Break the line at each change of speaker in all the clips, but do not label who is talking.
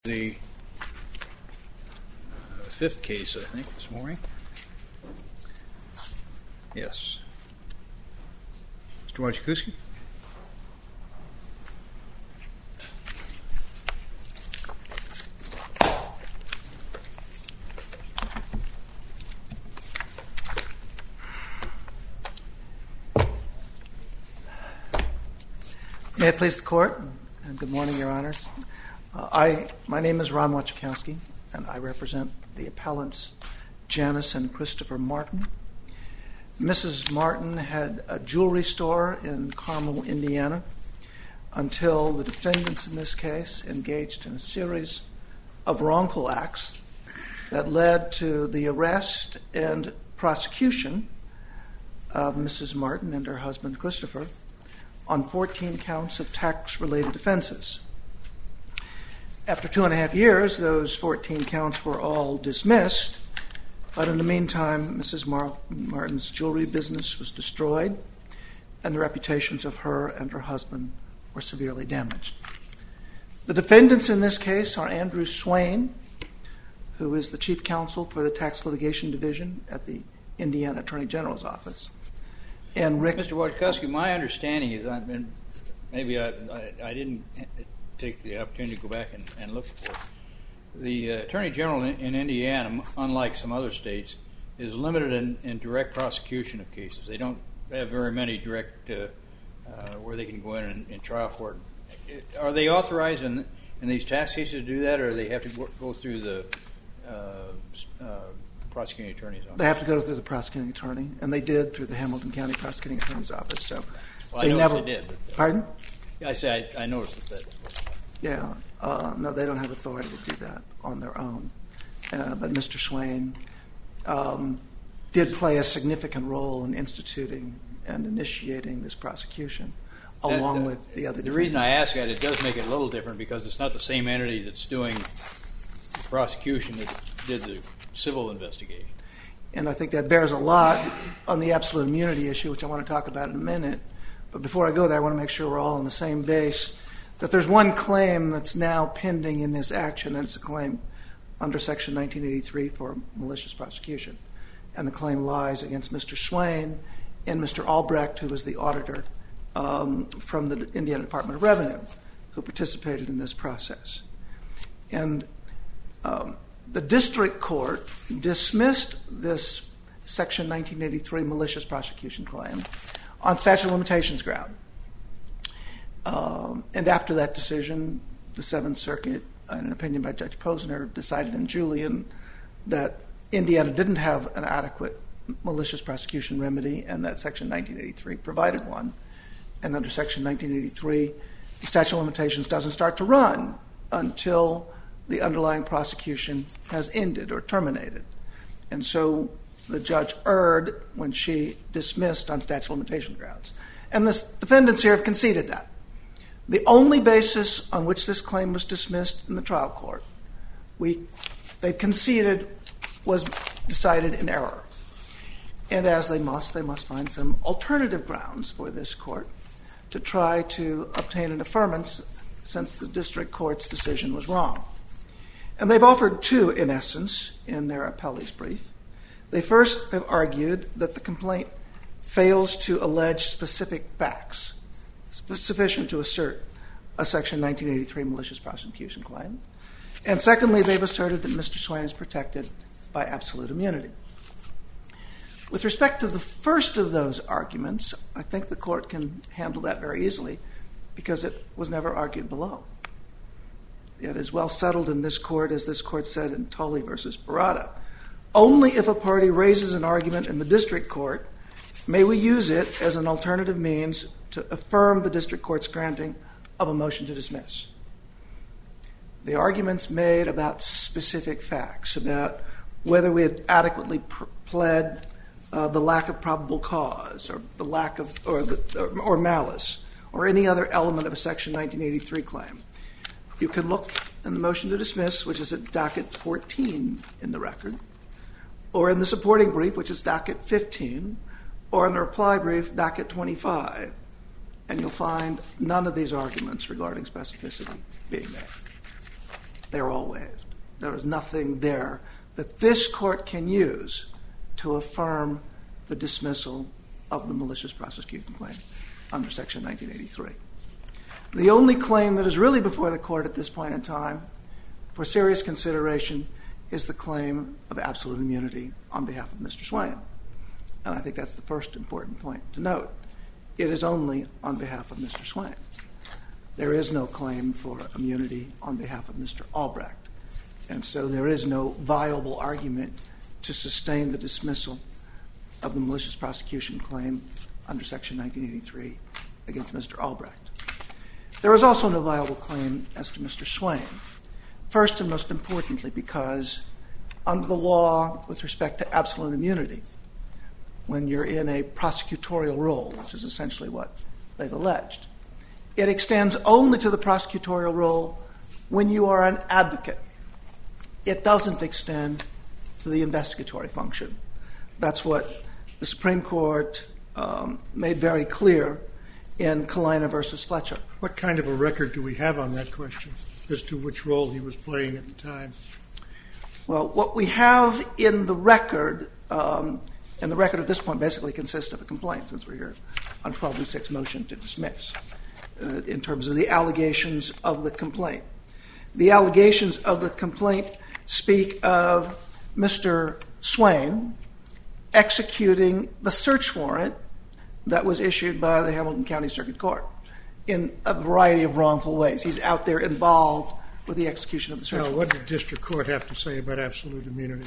The fifth case, I think, this morning. Yes. Mr. Wojciechowski?
May it please the Court, and good morning, Your Honors. My name is Ron Wojciechowski, and I represent the appellants Janice and Christopher Martin. Mrs. Martin had a jewelry store in Carmel, Indiana, until the defendants in this case engaged in a series of wrongful acts that led to the arrest and prosecution of Mrs. Martin and her husband Christopher on 14 counts of tax-related offenses. After 2.5 years, those 14 counts were all dismissed, but in the meantime, Mrs. Martin's jewelry business was destroyed, and the reputations of her and her husband were severely damaged. The defendants in this case are Andrew Swain, who is the chief counsel for the Tax Litigation Division at the Indiana Attorney General's Office, and Rick...
Mr. Wojciechowski, my understanding is, and maybe I didn't take the opportunity to go back and look for it. The Attorney General in Indiana, unlike some other states, is limited in direct prosecution of cases. They don't have very many direct where they can go in and trial for it. Are they authorized in these tax cases to do that, or do they have to go through the prosecuting attorney's office?
They have to go through the prosecuting attorney, and they did through the Hamilton County Prosecuting Attorney's Office. So
well, I noticed they did.
Pardon?
I say I noticed that.
Yeah, no, they don't have authority to do that on their own. But Mr. Swain did play a significant role in instituting and initiating this prosecution, along with the other defendants.
The reason I ask that, it does make it a little different because it's not the same entity that's doing the prosecution that did the civil investigation.
And I think that bears a lot on the absolute immunity issue, which I want to talk about in a minute. But before I go there, I want to make sure we're all on the same base, that there's one claim that's now pending in this action, and it's a claim under Section 1983 for malicious prosecution. And the claim lies against Mr. Swain and Mr. Albrecht, who was the auditor from the Indiana Department of Revenue, who participated in this process. And the district court dismissed this Section 1983 malicious prosecution claim on statute of limitations ground. And after that decision, the Seventh Circuit, in an opinion by Judge Posner, decided in Julian that Indiana didn't have an adequate malicious prosecution remedy, and that Section 1983 provided one. And under Section 1983, the statute of limitations doesn't start to run until the underlying prosecution has ended or terminated. And so the judge erred when she dismissed on statute of limitation grounds. And the defendants here have conceded that. The only basis on which this claim was dismissed in the trial court, they conceded, was decided in error. And as they must find some alternative grounds for this court to try to obtain an affirmance since the district court's decision was wrong. And they've offered two, in essence, in their appellee's brief. They first have argued that the complaint fails to allege specific facts sufficient to assert a Section 1983 malicious prosecution claim. And secondly, they've asserted that Mr. Swain is protected by absolute immunity. With respect to the first of those arguments, I think the court can handle that very easily because it was never argued below. It is well settled in this court, as this court said in Tully v. Barada. Only if a party raises an argument in the district court may we use it as an alternative means to affirm the district court's granting of a motion to dismiss. The arguments made about specific facts, about whether we had adequately pled the lack of probable cause, or the lack of, or malice, or any other element of a Section 1983 claim. You can look in the motion to dismiss, which is at docket 14 in the record, or in the supporting brief, which is docket 15, or in the reply brief, docket 25, and you'll find none of these arguments regarding specificity being made. they're all waived. There is nothing there that this court can use to affirm the dismissal of the malicious prosecution claim under Section 1983. The only claim that is really before the court at this point in time for serious consideration is the claim of absolute immunity on behalf of Mr. Swain. And I think that's the first important point to note. It is only on behalf of Mr. Swain. There is no claim for immunity on behalf of Mr. Albrecht. And so there is no viable argument to sustain the dismissal of the malicious prosecution claim under Section 1983 against Mr. Albrecht. There is also no viable claim as to Mr. Swain, first and most importantly because under the law with respect to absolute immunity, when you're in a prosecutorial role, which is essentially what they've alleged, it extends only to the prosecutorial role when you are an advocate. It doesn't extend to the investigatory function. That's what the Supreme Court made very clear in Kalina versus Fletcher.
What kind of a record do we have on that question as to which role he was playing at the time?
Well, what we have in the record, and the record at this point basically consists of a complaint, since we're here on 12b6 motion to dismiss, in terms of the allegations of the complaint. The allegations of the complaint speak of Mr. Swain executing the search warrant that was issued by the Hamilton County Circuit Court in a variety of wrongful ways. He's out there involved with the execution of the search warrant.
What did the district court have to say about absolute immunity?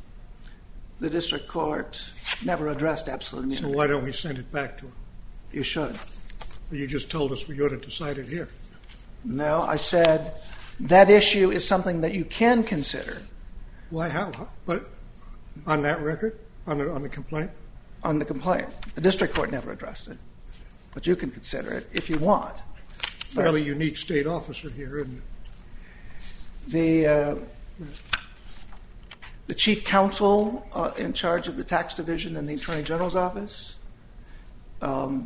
The district court never addressed absolute immunity.
So why don't we send it back to him?
You should.
You just told us we ought to decide it here.
No, I said that issue is something that you can consider.
Why? How? But on that record? On the complaint?
On the complaint. The district court never addressed it. But you can consider it if you want.
Fairly unique state officer here, isn't it?
The chief counsel in charge of the tax division in the Attorney General's office, I don't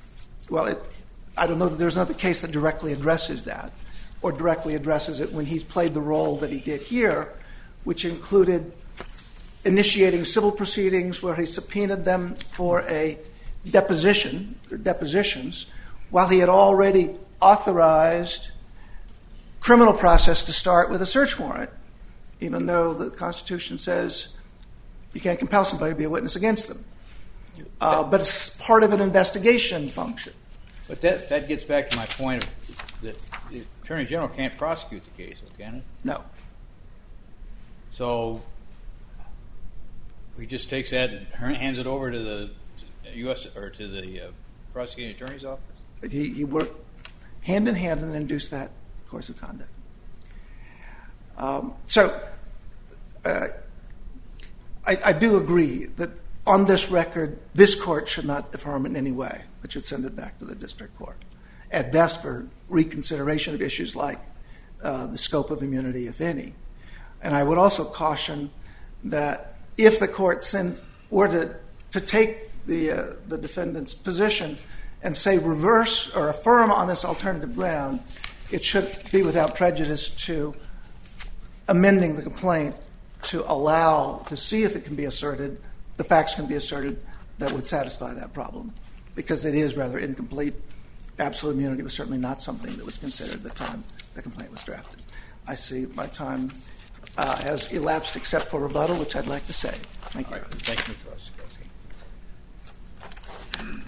know that there's another case that directly addresses that or directly addresses it when he's played the role that he did here, which included initiating civil proceedings where he subpoenaed them for a depositions, while he had already authorized criminal process to start with a search warrant, even though the Constitution says you can't compel somebody to be a witness against them. But it's part of an investigation function.
But that gets back to my point that the Attorney General can't prosecute the case, can it?
No.
So he just takes that and hands it over to the U.S. or to the prosecuting attorney's office?
He worked hand in hand and induced that course of conduct. I do agree that on this record, this court should not affirm in any way, but should send it back to the district court, at best for reconsideration of issues like the scope of immunity, if any. And I would also caution that if the court were to take the defendant's position and say reverse or affirm on this alternative ground, it should be without prejudice to amending the complaint to allow, to see if it can be asserted, the facts can be asserted that would satisfy that problem, because it is rather incomplete. Absolute immunity was certainly not something that was considered at the time the complaint was drafted. I see my time has elapsed except for rebuttal, which I'd like to say. Thank you.
All right. Thank you, Mr. Osikowski.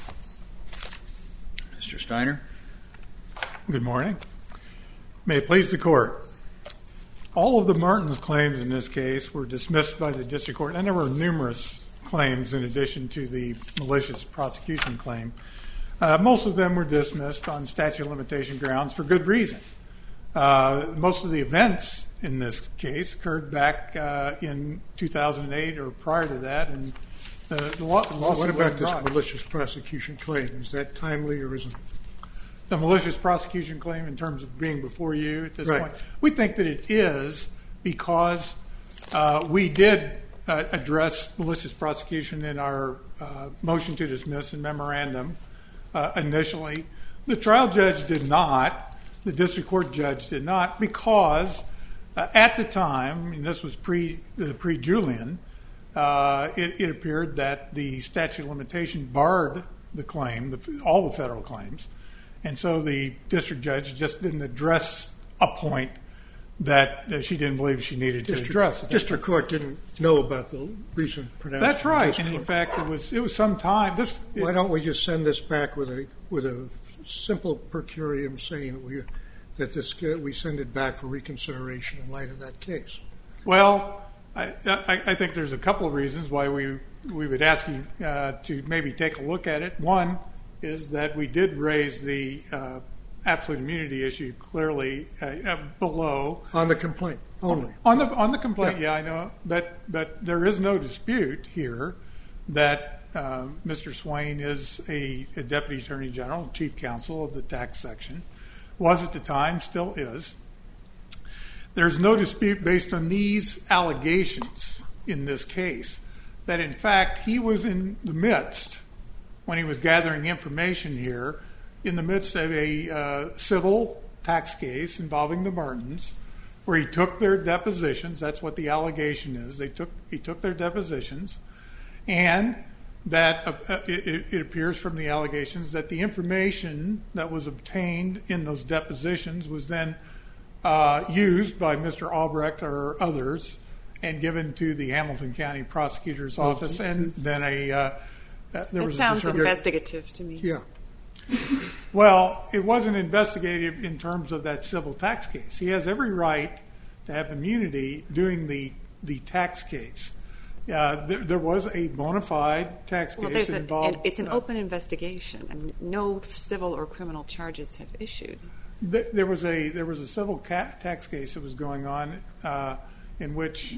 Mr. Steiner.
Good morning. May it please the court. All of the Martins claims in this case were dismissed by the district court, and there were numerous claims in addition to the malicious prosecution claim. Most of them were dismissed on statute of limitation grounds for good reason. Most of the events in this case occurred back in 2008 or prior to that, and the lawsuit
What about
was
this
brought.
malicious prosecution claim? Is that timely or isn't it?
The malicious prosecution claim in terms of being before you at this
Right.
point? We think that it is because we did address malicious prosecution in our motion to dismiss and memorandum initially. The trial judge did not. The district court judge did not, because at the time, and this was pre-Julian, it appeared that the statute of limitation barred the claim, all the federal claims, and so the district judge just didn't address a point that she didn't believe she needed to address.
District court didn't know about the recent pronouncement.
That's right, and in fact, it was some time.
Why don't we just send this back with a simple per curiam saying that we send it back for reconsideration in light of that case?
Well, I think there's a couple of reasons why we would ask you to maybe take a look at it. One is that we did raise the absolute immunity issue clearly below.
On the complaint only.
On the complaint, yeah, I know. But there is no dispute here that Mr. Swain is a Deputy Attorney General, Chief Counsel of the tax section, was at the time, still is. There's no dispute based on these allegations in this case that, in fact, he was in the midst, when he was gathering information here, in the midst of a civil tax case involving the Martins, where he took their depositions. That's what the allegation is. He took their depositions, and that it appears from the allegations that the information that was obtained in those depositions was then used by Mr. Albrecht or others and given to the Hamilton County Prosecutor's Office, and then there was
sounds investigative to me.
Yeah.
Well, it wasn't investigative in terms of that civil tax case. He has every right to have immunity doing the tax case. There was a bona fide tax case involved.
It's an open investigation. I mean, no civil or criminal charges have issued.
There was a civil tax case that was going on in which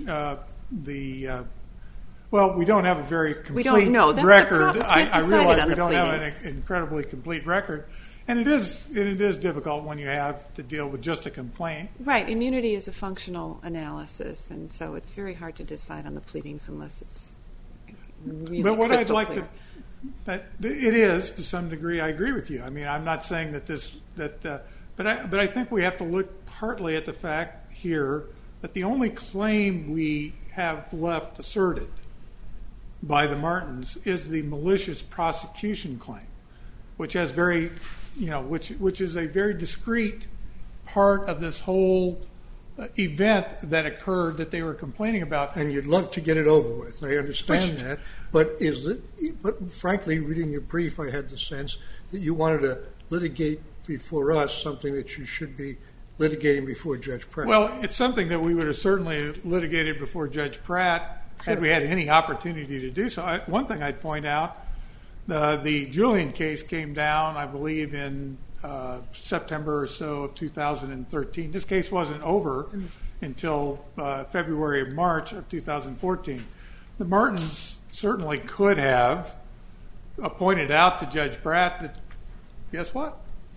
well, we don't have a very complete record. I realize we don't have an incredibly complete record, and it is difficult when you have to deal with just a complaint.
Right. Immunity is a functional analysis, and so it's very hard to decide on the pleadings unless it's really
But what I'd like
clear.
that it is to some degree. I agree with you. I mean, I'm not saying but I think we have to look partly at the fact here that the only claim we have left asserted by the Martins is the malicious prosecution claim, which has which is a very discrete part of this whole event that occurred that they were complaining about.
And you'd love to get it over with. I understand that, but frankly, reading your brief, I had the sense that you wanted to litigate before us something that you should be litigating before Judge Pratt.
Well, it's something that we would have certainly litigated before Judge Pratt had we had any opportunity to do so. One thing I'd point out, the Julian case came down, I believe, in September or so of 2013. This case wasn't over until February or March of 2014. The Martins certainly could have pointed out to Judge Pratt that, guess what?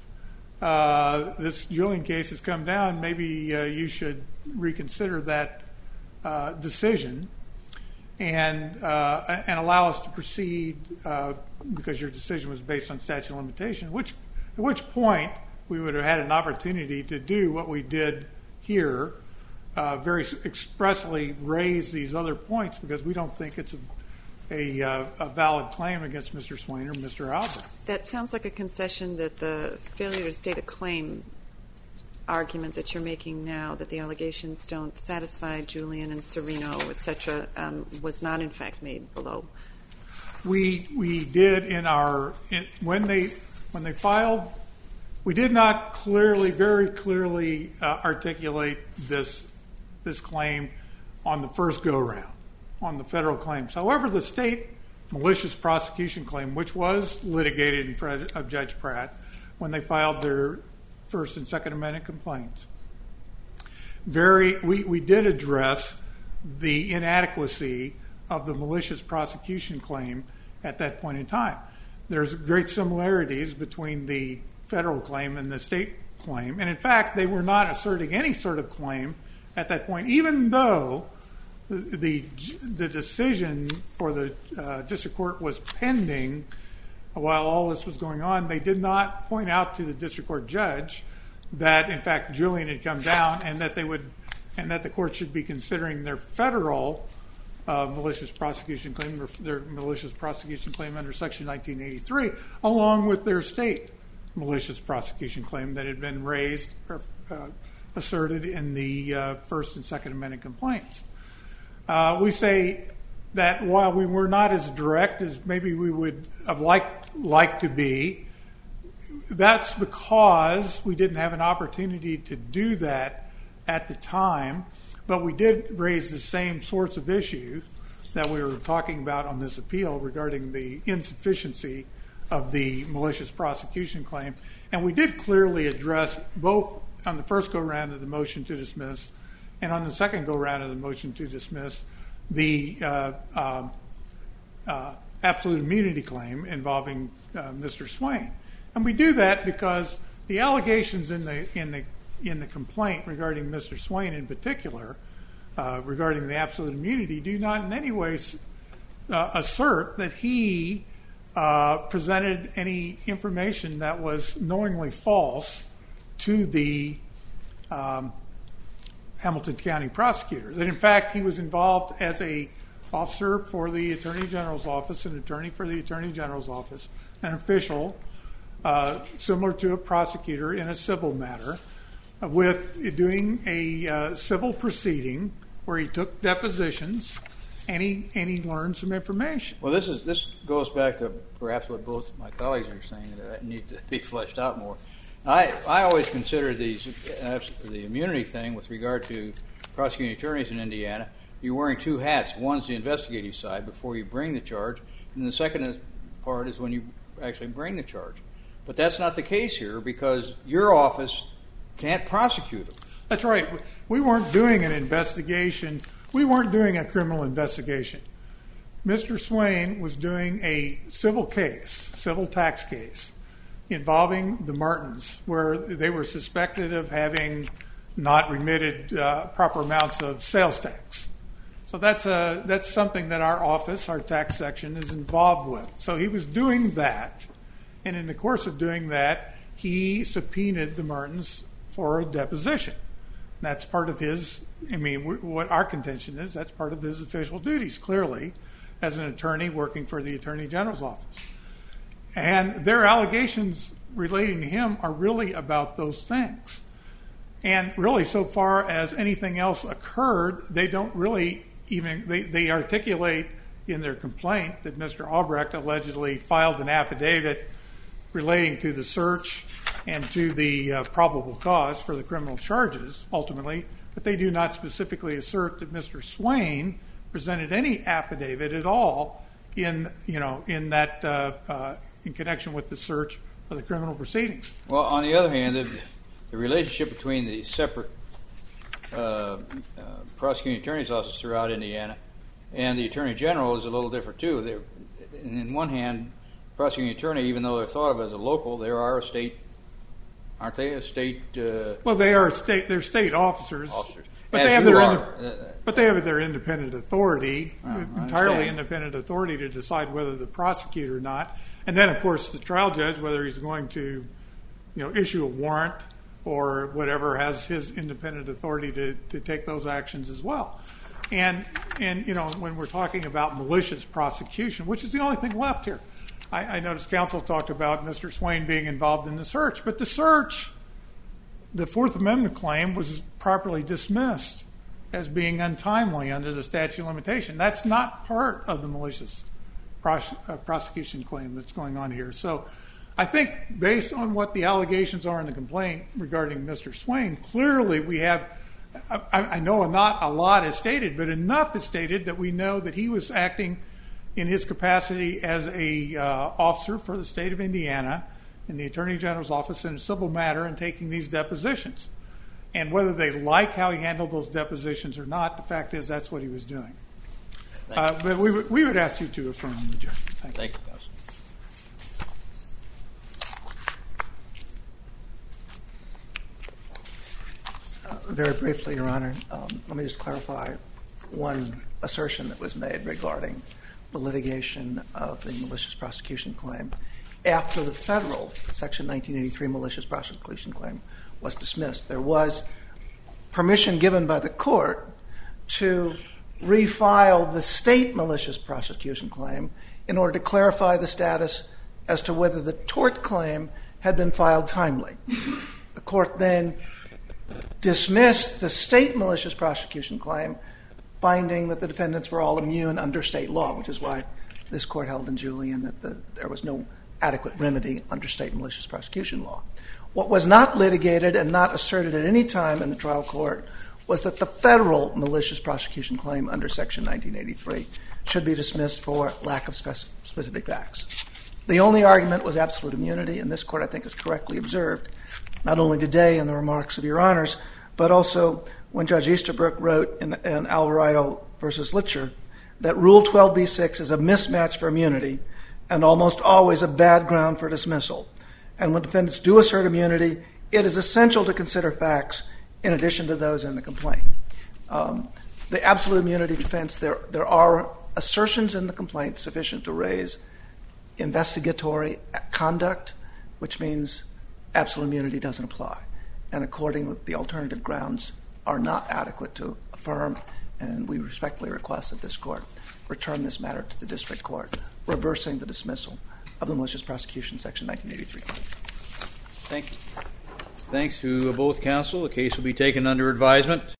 This Julian case has come down. Maybe you should reconsider that decision and allow us to proceed because your decision was based on statute of limitation, at which point we would have had an opportunity to do what we did here, very expressly raise these other points because we don't think it's a valid claim against Mr. Swain or Mr. Albert.
That sounds like a concession that the failure to state a claim argument that you're making now, that the allegations don't satisfy Julian and Serino, etc., was not in fact made below.
We did when they filed. We did not very clearly articulate this claim on the first go round on the federal claims. However, the state malicious prosecution claim, which was litigated in front of Judge Pratt when they filed their First and Second Amendment complaints, we did address the inadequacy of the malicious prosecution claim at that point in time. There's great similarities between the federal claim and the state claim, and in fact, they were not asserting any sort of claim at that point, even though the decision for the district court was pending while all this was going on. They did not point out to the district court judge that in fact Julian had come down, and that the court should be considering their federal malicious prosecution claim, under Section 1983, along with their state malicious prosecution claim that had been raised or asserted in the First and Second Amendment complaints. We say that while we were not as direct as maybe we would have liked to be, that's because we didn't have an opportunity to do that at the time, but we did raise the same sorts of issues that we were talking about on this appeal regarding the insufficiency of the malicious prosecution claim, and we did clearly address both on the first go-round of the motion to dismiss and on the second go-round of the motion to dismiss the absolute immunity claim involving Mr. Swain. And we do that because the allegations in the complaint regarding Mr. Swain in particular, regarding the absolute immunity, do not in any way assert that he presented any information that was knowingly false to the Hamilton County prosecutor. That in fact he was involved as an officer for the Attorney General's office, an attorney for the Attorney General's office, an official similar to a prosecutor in a civil matter, with doing a civil proceeding where he took depositions and he learned some information.
Well, this goes back to perhaps what both my colleagues are saying, that need to be fleshed out more. I always consider the immunity thing with regard to prosecuting attorneys in Indiana, you're wearing two hats. One's the investigative side before you bring the charge, and the second part is when you actually bring the charge. But that's not the case here because your office can't prosecute them.
That's right. We weren't doing an investigation. We weren't doing a criminal investigation. Mr. Swain was doing a civil tax case, involving the Martins, where they were suspected of having not remitted proper amounts of sales tax. So that's something that our office, our tax section, is involved with. So he was doing that, and in the course of doing that, he subpoenaed the Martins for a deposition. That's part of his, what our contention is, that's part of his official duties, clearly, as an attorney working for the Attorney General's office. And their allegations relating to him are really about those things. And really, so far as anything else occurred, they don't really even, they articulate in their complaint that Mr. Albrecht allegedly filed an affidavit relating to the search and to the probable cause for the criminal charges, ultimately, but they do not specifically assert that Mr. Swain presented any affidavit at all in connection with the search or the criminal proceedings.
Well, on the other hand, the relationship between the separate prosecuting attorney's offices throughout Indiana and the Attorney General is a little different too. In one hand, prosecuting attorney, even though they're thought of as a local, they are a state, aren't they? A state.
Well, they are state. They're state officers. But they have their independent authority, entirely independent authority to decide whether to prosecute or not. And then, of course, the trial judge, whether he's going to, issue a warrant or whatever, has his independent authority to take those actions as well. And when we're talking about malicious prosecution, which is the only thing left here, I noticed counsel talked about Mr. Swain being involved in the search, but the search, the Fourth Amendment claim, was properly dismissed as being untimely under the statute of limitation. That's not part of the malicious prosecution claim that's going on here. So I think based on what the allegations are in the complaint regarding Mr. Swain, clearly we have, I know not a lot is stated, but enough is stated that we know that he was acting in his capacity as a officer for the state of Indiana in the Attorney General's office in a civil matter and taking these depositions. And whether they like how he handled those depositions or not, the fact is that's what he was doing. But we would ask you to affirm the judgment. Thank you.
Counsel.
Very briefly, Your Honor, let me just clarify one assertion that was made regarding the litigation of the malicious prosecution claim. After the federal Section 1983 malicious prosecution claim was dismissed. There was permission given by the court to refile the state malicious prosecution claim in order to clarify the status as to whether the tort claim had been filed timely. The court then dismissed the state malicious prosecution claim, finding that the defendants were all immune under state law, which is why this court held in Julian that there was no adequate remedy under state malicious prosecution law. What was not litigated and not asserted at any time in the trial court was that the federal malicious prosecution claim under Section 1983 should be dismissed for lack of specific facts. The only argument was absolute immunity, and this court, I think, has correctly observed, not only today in the remarks of Your Honors, but also when Judge Easterbrook wrote in Alvarado v. Litcher that Rule 12b-6 is a mismatch for immunity and almost always a bad ground for dismissal. And when defendants do assert immunity, it is essential to consider facts in addition to those in the complaint. The absolute immunity defense, there are assertions in the complaint sufficient to raise investigatory conduct, which means absolute immunity doesn't apply. And accordingly, the alternative grounds are not adequate to affirm, and we respectfully request that this court return this matter to the district court, reversing the dismissal of the malicious prosecution Section 1983 claim.
Thank you. Thanks to both counsel. The case will be taken under advisement.